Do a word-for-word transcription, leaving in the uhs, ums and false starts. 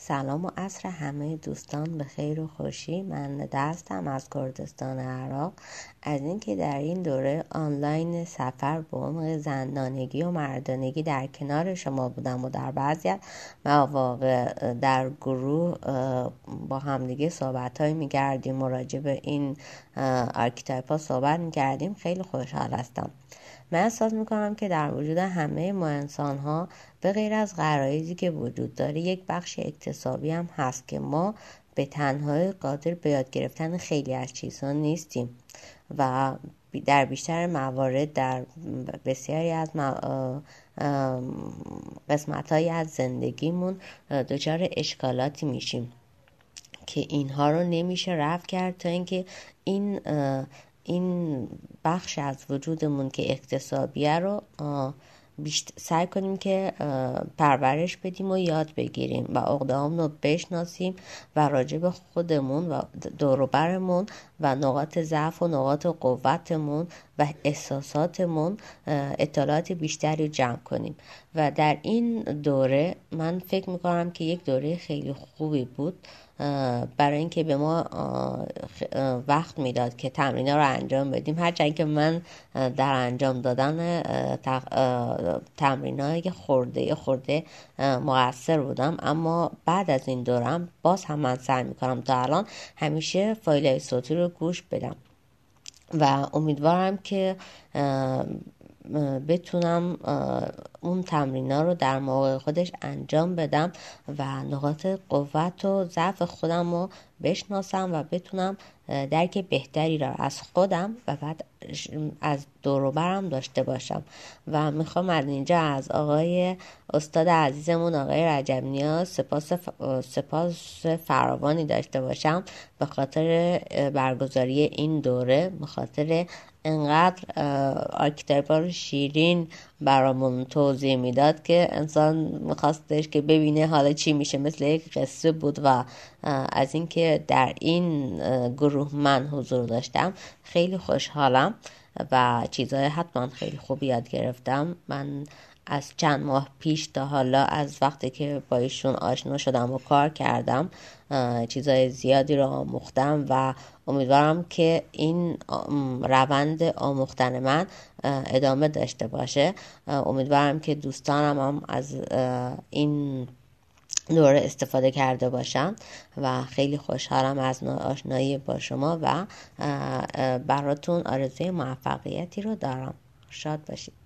سلام و عصر همه دوستان به خیر و خوشی. من دستم از کردستان عراق. از اینکه در این دوره آنلاین سفر به عمق زنانگی و مردانگی در کنار شما بودم و در بعضی از مواقع در گروه با همدیگه صحبت های می‌کردیم و راجع به این آرکیتایپ ها صحبت می‌کردیم، خیلی خوشحال هستم. من احساس میکنم که در وجود همه ما انسان ها به غیر از غرایزی که وجود داره یک بخش اکتسابی هم هست که ما به تنهایی قادر به یاد گرفتن خیلی از چیزها نیستیم و در بیشتر موارد در بسیاری از قسمت‌هایی از زندگیمون دچار اشکالاتی میشیم که اینها رو نمیشه رفع کرد تا اینکه این این بخش از وجودمون که اکتسابیه رو بیشتر سعی کنیم که پرورش بدیم و یاد بگیریم و عقده‌هامون رو بشناسیم و راجع به خودمون و دور و برمون و نقاط ضعف و نقاط قوتمون و احساساتمون اطلاعات بیشتری جمع کنیم. و در این دوره من فکر میکنم که یک دوره خیلی خوبی بود برای اینکه به ما وقت میداد که تمرین‌ها رو انجام بدیم، هرچند که من در انجام دادن تمرین‌های خورده خورده مقصر بودم، اما بعد از این دورم باز هم من سعی میکنم تا الان همیشه فایل صوتی رو گوش بدم و امیدوارم که بتونم اون تمرین‌ها رو در موقع خودش انجام بدم و نقاط قوت و ضعف خودم رو بشناسم و بتونم درک بهتری را از خودم و بعد از دور و برم داشته باشم. و میخوام از اینجا از آقای استاد عزیزمون آقای رجب نیاز سپاس سپاس فراوانی داشته باشم به خاطر برگزاری این دوره، به خاطر انقدر آرکیتایپ‌ها رو شیرین برامون توضیح میداد که انسان میخواستش که ببینه حالا چی میشه، مثل یک قصه بود. و از اینکه در این گروه من حضور داشتم خیلی خوشحالم و چیزهای حتما خیلی خوب یاد گرفتم. من از چند ماه پیش تا حالا از وقتی که با ایشون آشنا شدم و کار کردم چیزهای زیادی رو آموختم و امیدوارم که این روند آموختن من ادامه داشته باشه. امیدوارم که دوستانم هم از این دوره استفاده کرده باشم و خیلی خوشحالم از آشنایی با شما و براتون آرزوی موفقیتی رو دارم. شاد باشید.